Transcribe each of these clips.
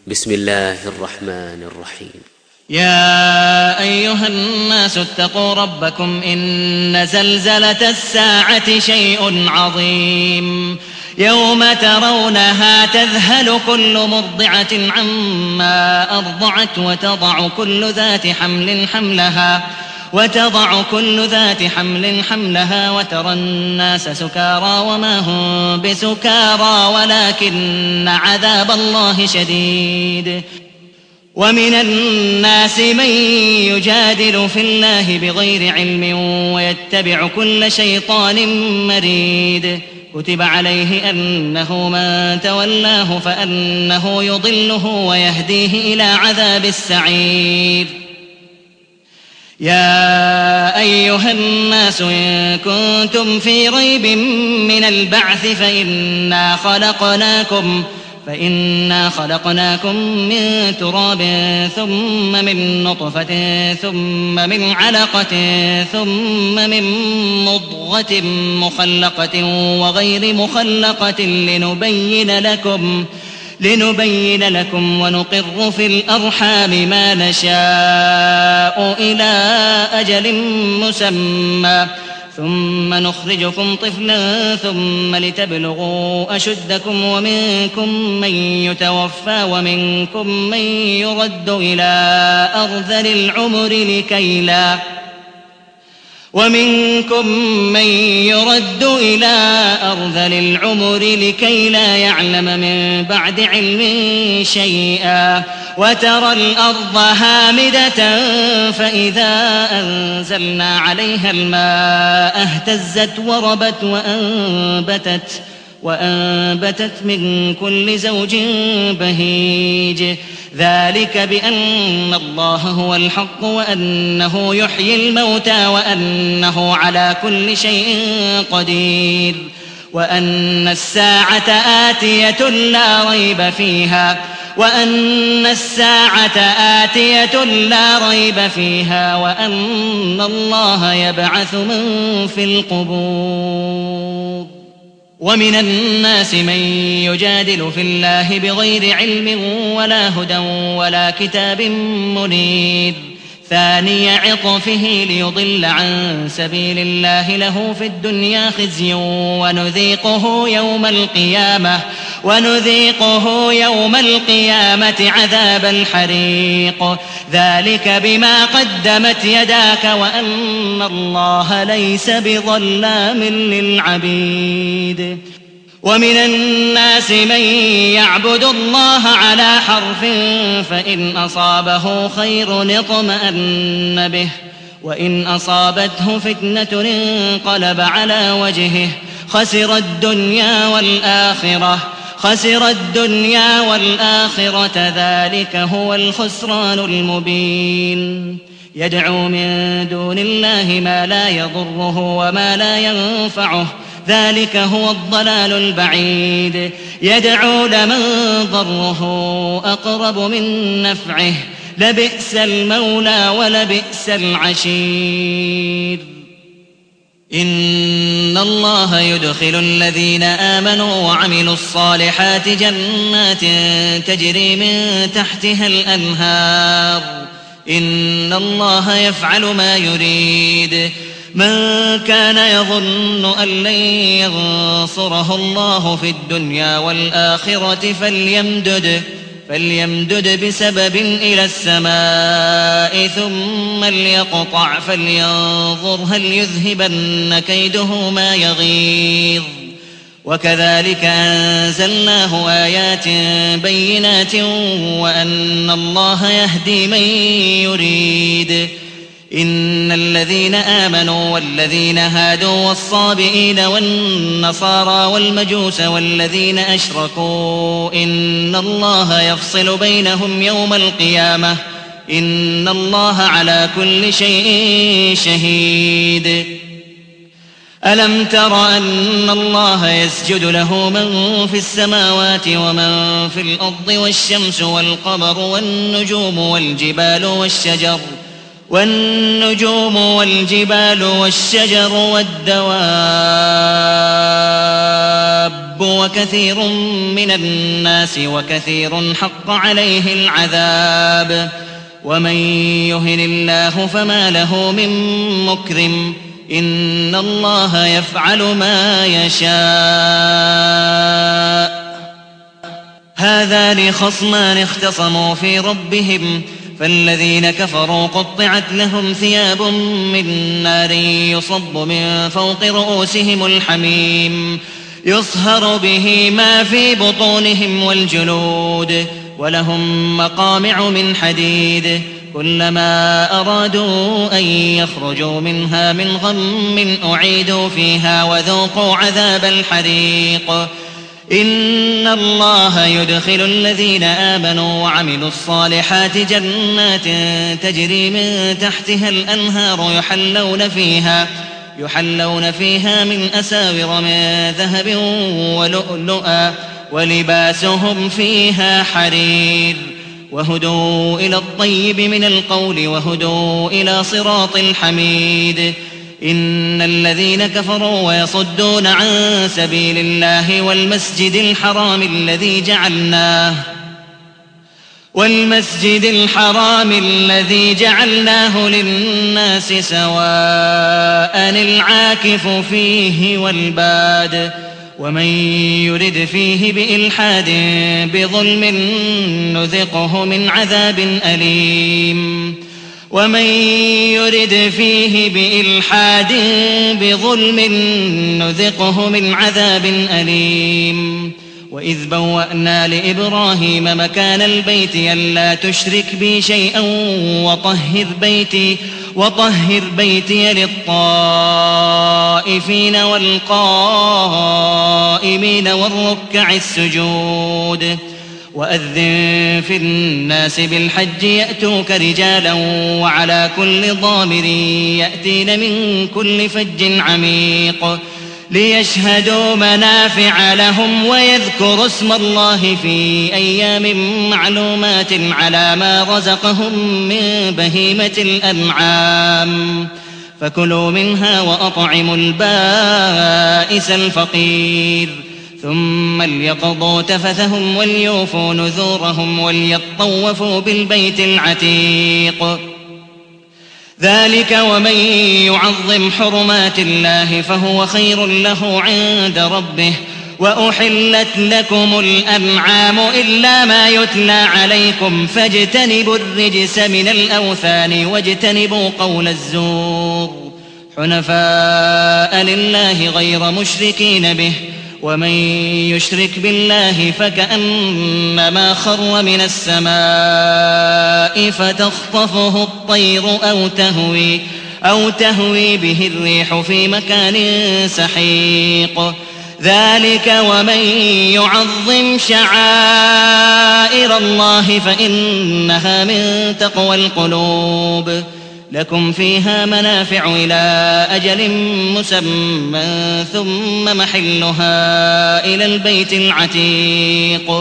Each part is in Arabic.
بسم الله الرحمن الرحيم. يا أيها الناس اتقوا ربكم إن زلزلة الساعة شيء عظيم يوم ترونها تذهل كل مرضعة عما أرضعت وتضع كل ذات حمل حملها وترى الناس سكارى وما هم بسكارى ولكن عذاب الله شديد. ومن الناس من يجادل في الله بغير علم ويتبع كل شيطان مريد كتب عليه أنه من تولاه فأنه يضله ويهديه إلى عذاب السعير. يا أيها الناس إن كنتم في ريب من البعث فإنا خلقناكم من تراب ثم من نطفة ثم من علقة ثم من مضغة مخلقة وغير مخلقة لنبين لكم ونقر في الأرحام ما نشاء إلى أجل مسمى ثم نخرجكم طفلا ثم لتبلغوا أشدكم ومنكم من يتوفى ومنكم من يرد إلى أرذل العمر لكي لا يعلم من بعد علم شيئا وترى الأرض هامدة فإذا أنزلنا عليها الماء اهتزت وربت وأنبتت من كل زوج بهيج ذلك بأن الله هو الحق وأنه يحيي الموتى وأنه على كل شيء قدير وأن الساعة آتية لا ريب فيها وأن الله يبعث من في القبور. ومن الناس من يجادل في الله بغير علم ولا هدى ولا كتاب منير ثاني عطفه ليضل عن سبيل الله له في الدنيا خزي ونذيقه يوم القيامة عذاب الحريق ذلك بما قدمت يداك وأن الله ليس بظلام للعبيد. ومن الناس من يعبد الله على حرف فإن أصابه خير اطمأن به وإن أصابته فتنة انقلب على وجهه خسر الدنيا والآخرة ذلك هو الخسران المبين. يدعو من دون الله ما لا يضره وما لا ينفعه ذلك هو الضلال البعيد. يدعو لمن ضره أقرب من نفعه لبئس المولى ولبئس العشير. إن الله يدخل الذين آمنوا وعملوا الصالحات جنات تجري من تحتها الأنهار إن الله يفعل ما يريد. من كان يظن أن لن ينصره الله في الدنيا والآخرة فليمدد بسبب إلى السماء ثم ليقطع فلينظر هل يذهبن كيده ما يغيظ. وكذلك أنزلناه آيات بينات وأن الله يهدي من يريد. إن الذين آمنوا والذين هادوا والصابئين والنصارى والمجوس والذين أشركوا إن الله يفصل بينهم يوم القيامة إن الله على كل شيء شهيد. ألم تر أن الله يسجد له من في السماوات ومن في الأرض والشمس والقمر والنجوم والجبال والشجر والدواب وكثير من الناس وكثير حق عليه العذاب ومن يهن الله فما له من مكرم إن الله يفعل ما يشاء. هذان خصمان اختصموا في ربهم فالذين كفروا قطعت لهم ثياب من نار يصب من فوق رؤوسهم الحميم يصهر به ما في بطونهم والجلود ولهم مقامع من حديد كلما أرادوا أن يخرجوا منها من غم أعيدوا فيها وذوقوا عذاب الحريق. إن الله يدخل الذين آمنوا وعملوا الصالحات جنات تجري من تحتها الأنهار يحلون فيها من أساور من ذهب ولؤلؤا ولباسهم فيها حرير وهدوا إلى الطيب من القول وهدوا إلى صراط الحميد. إن الذين كفروا ويصدون عن سبيل الله والمسجد الحرام الذي جعلناه للناس سواء العاكف فيه والباد ومن يرد فيه بإلحاد بظلم نذقه من عذاب أليم. ومن يرد فيه بإلحاد بظلم نذقه من عذاب أليم. وإذ بوأنا لإبراهيم مكان البيت ألا تشرك بي شيئا وطهر بيتي للطائفين والقائمين والركع السجود. وأذن في الناس بالحج يأتوك رجالا وعلى كل ضامر يأتين من كل فج عميق ليشهدوا منافع لهم ويذكروا اسم الله في أيام معلومات على ما رزقهم من بهيمة الأنعام فكلوا منها وأطعموا البائس الفقير ثم ليقضوا تفثهم وليوفوا نذورهم وليطوفوا بالبيت العتيق. ذلك ومن يعظم حرمات الله فهو خير له عند ربه. وأحلت لكم الأنعام إلا ما يتلى عليكم فاجتنبوا الرجس من الأوثان واجتنبوا قول الزور حنفاء لله غير مشركين به ومن يشرك بالله فكأنما خر من السماء فتخطفه الطير أو تهوي به الريح في مكان سحيق. ذلك ومن يعظم شعائر الله فإنها من تقوى القلوب. لكم فيها منافع إلى أجل مسمى ثم محلها إلى البيت العتيق.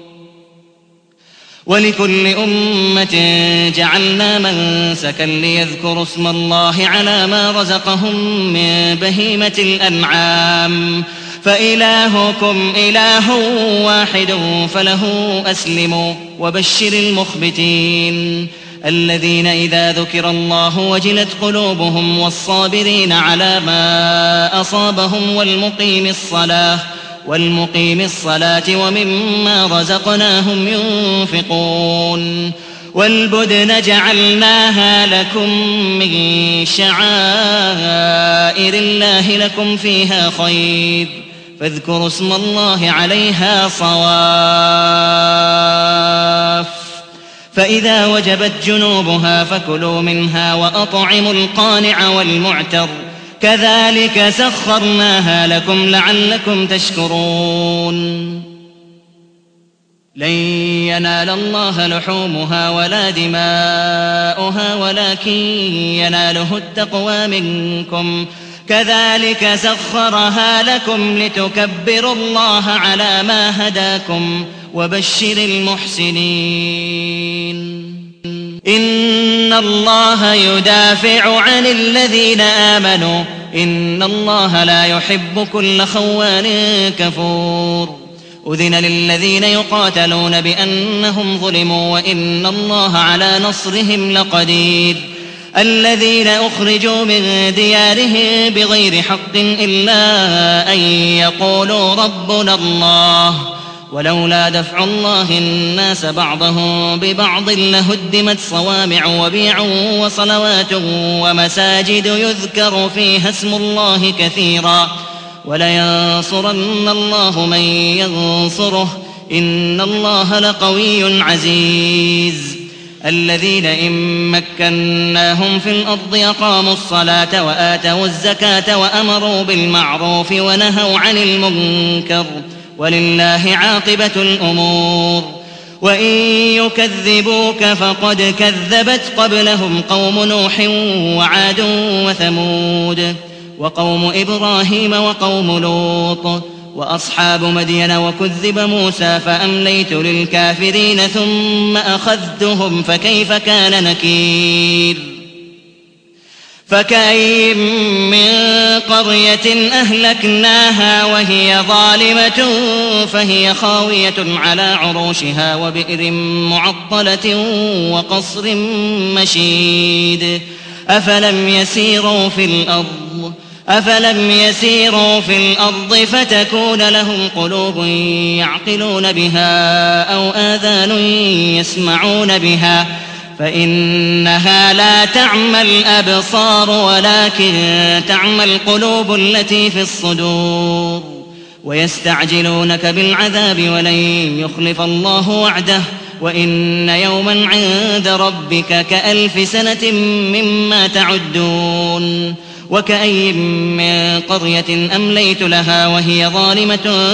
ولكل أمة جعلنا منسكا ليذكروا اسم الله على ما رزقهم من بهيمة الأنعام فإلهكم إله واحد فله أسلموا وبشر المخبتين الذين إذا ذكر الله وجلت قلوبهم والصابرين على ما أصابهم والمقيم الصلاة ومما رزقناهم ينفقون. والبدن جعلناها لكم من شعائر الله لكم فيها خير فاذكروا اسم الله عليها صواف فإذا وجبت جنوبها فكلوا منها وأطعموا القانع والمعتر كذلك سخرناها لكم لعلكم تشكرون. لن ينال الله لحومها ولا دماؤها ولكن يناله التقوى منكم كذلك سخرها لكم لتكبروا الله على ما هداكم وبشر المحسنين. إن الله يدافع عن الذين آمنوا إن الله لا يحب كل خوان كفور أذن للذين يقاتلون بأنهم ظلموا وإن الله على نصرهم لقدير الذين أخرجوا من ديارهم بغير حق إلا أن يقولوا ربنا الله ولولا دفع الله الناس بعضهم ببعض لهدمت صوامع وبيع وصلوات ومساجد يذكر فيها اسم الله كثيرا ولينصرن الله من ينصره إن الله لقوي عزيز الذين إن مكناهم في الأرض أقاموا الصلاة وآتوا الزكاة وأمروا بالمعروف ونهوا عن المنكر ولله عاقبة الأمور وإن يكذبوك فقد كذبت قبلهم قوم نوح وعاد وثمود وقوم إبراهيم وقوم لوط وأصحاب مدين وكذب موسى فأمليت للكافرين ثم أخذتهم فكيف كان نكير فكأين من قرية أهلكناها وهي ظالمة فهي خاوية على عروشها وبئر معطلة وقصر مشيد أفلم يسيروا في الأرض فتكون لهم قلوب يعقلون بها أو آذان يسمعون بها فإنها لا تعمى الأبصار ولكن تعمى القلوب التي في الصدور ويستعجلونك بالعذاب ولن يخلف الله وعده وإن يوما عند ربك كألف سنة مما تعدون وكأي من قرية أمليت لها وهي ظالمة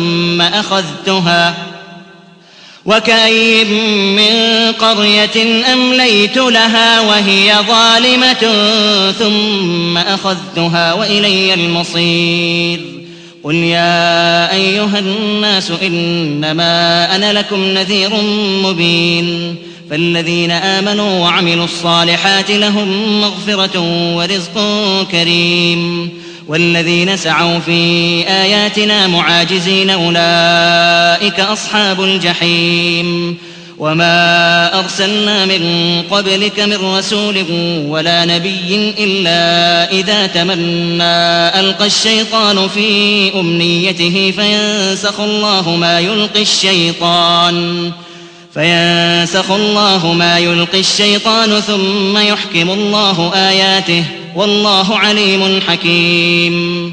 ثم أخذتها وإلي المصير قل يا أيها الناس إنما أنا لكم نذير مبين فالذين آمنوا وعملوا الصالحات لهم مغفرة ورزق كريم والذين سعوا في آياتنا معاجزين أولئك أصحاب الجحيم وما أرسلنا من قبلك من رسول ولا نبي إلا إذا تمنى ألقى الشيطان في أمنيته فينسخ الله ما يلقي الشيطان ثم يحكم الله آياته والله عليم حكيم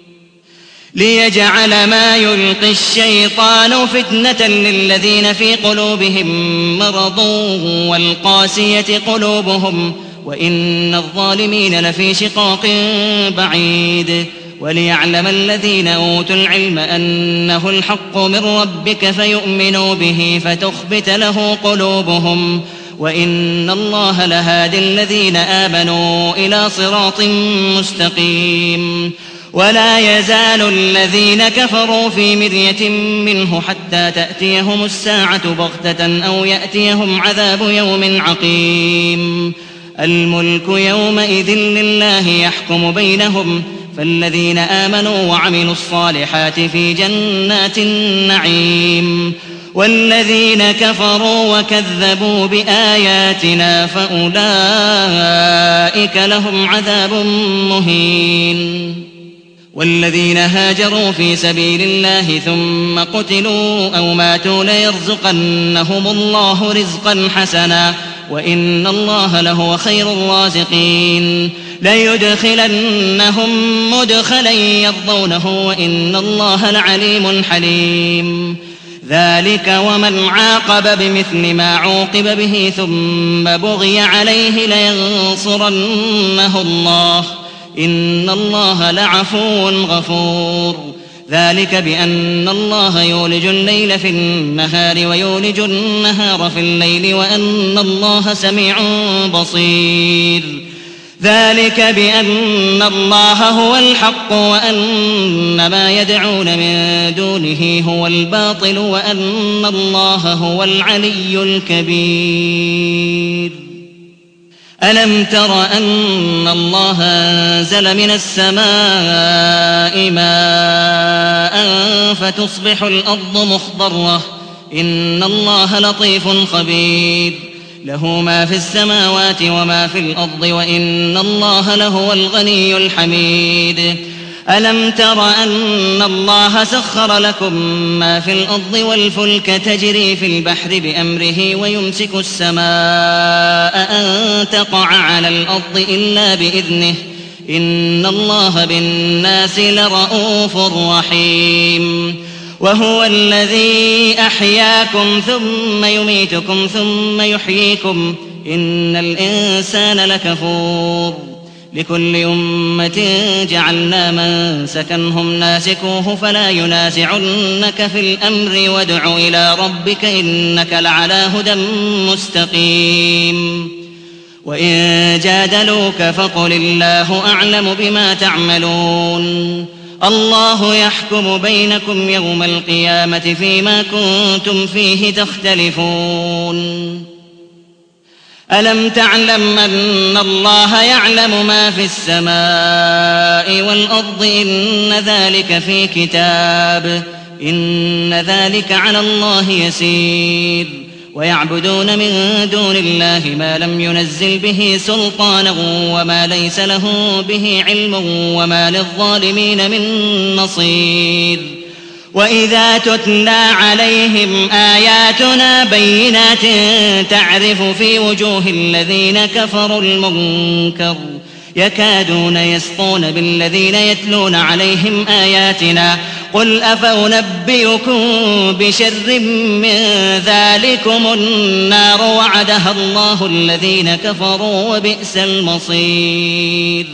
ليجعل ما يلقي الشيطان فتنة للذين في قلوبهم مرض والقاسية قلوبهم وإن الظالمين لفي شقاق بعيد وليعلم الذين أوتوا العلم أنه الحق من ربك فيؤمنوا به فتخبت له قلوبهم وإن الله لهادي الذين آمنوا إلى صراط مستقيم ولا يزال الذين كفروا في مرية منه حتى تأتيهم الساعة بغتة أو يأتيهم عذاب يوم عقيم الملك يومئذ لله يحكم بينهم فالذين آمنوا وعملوا الصالحات في جنات النعيم والذين كفروا وكذبوا بآياتنا فأولئك لهم عذاب مهين والذين هاجروا في سبيل الله ثم قتلوا أو ماتوا ليرزقنهم الله رزقا حسنا وإن الله لهو خير الرازقين ليدخلنهم مدخلا يرضونه وإن الله لعليم حليم ذلك ومن عاقب بمثل ما عوقب به ثم بغي عليه لينصرنه الله إن الله لعفو غفور ذلك بأن الله يولج الليل في النهار ويولج النهار في الليل وأن الله سميع بصير ذلك بأن الله هو الحق وأن ما يدعون من دونه هو الباطل وأن الله هو العلي الكبير ألم تر أن الله أنزل من السماء ماء فتصبح الأرض مخضرة إن الله لطيف خبير له ما في السماوات وما في الأرض وإن الله لهو الغني الحميد ألم تر أن الله سخر لكم ما في الأرض والفلك تجري في البحر بأمره ويمسك السماء أن تقع على الأرض إلا بإذنه إن الله بالناس لرءوف رحيم وهو الذي أحياكم ثم يميتكم ثم يحييكم إن الإنسان لكفور لكل أمة جعلنا منسكا هم ناسكوه فلا ينازعنك في الأمر وادع إلى ربك إنك لعلى هدى مستقيم وإن جادلوك فقل الله أعلم بما تعملون الله يحكم بينكم يوم القيامة فيما كنتم فيه تختلفون ألم تعلم أن الله يعلم ما في السماء والأرض إن ذلك في كتاب إن ذلك على الله يسير ويعبدون من دون الله ما لم ينزل به سلطانا وما ليس له به علم وما للظالمين من نصير وإذا تتلى عليهم آياتنا بينات تعرف في وجوه الذين كفروا المنكر يكادون يسطون بالذين يتلون عليهم آياتنا قل أفأنبئكم بشر من ذلكم النار وعدها الله الذين كفروا وبئس المصير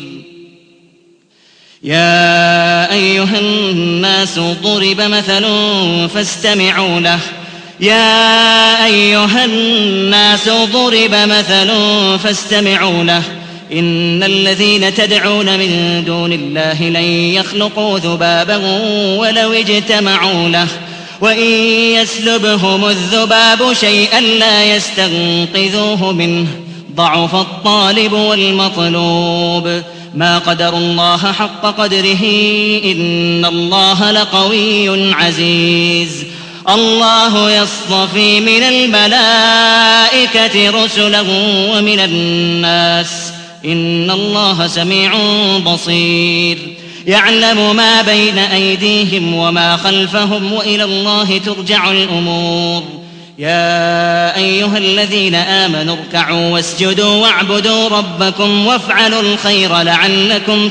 يا أيها الناس ضرب مثل فاستمعوا له يا أيها الناس ضرب مثل فاستمعوا له إن الذين تدعون من دون الله لن يخلقوا ذبابا ولو اجتمعوا له وإن يسلبهم الذباب شيئا لا يستنقذوه منه ضعف الطالب والمطلوب ما قدروا الله حق قدره إن الله لقوي عزيز الله يصطفي من الملائكة رسلا ومن الناس إن الله سميع بصير يعلم ما بين أيديهم وما خلفهم وإلى الله ترجع الأمور يا أيها الذين آمنوا اركعوا واسجدوا واعبدوا ربكم وافعلوا الخير لعلكم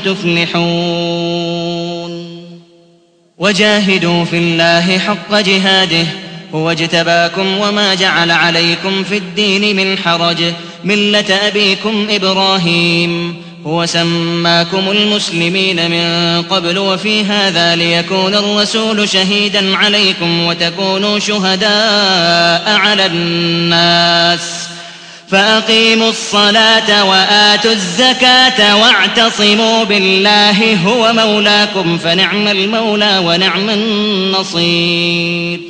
تفلحون وجاهدوا في الله حق جهاده هو اجتباكم وما جعل عليكم في الدين من حرج ملة أبيكم إبراهيم هو سماكم المسلمين من قبل وفي هذا ليكون الرسول شهيدا عليكم وتكونوا شهداء على الناس فأقيموا الصلاة وآتوا الزكاة واعتصموا بالله هو مولاكم فنعم المولى ونعم النصير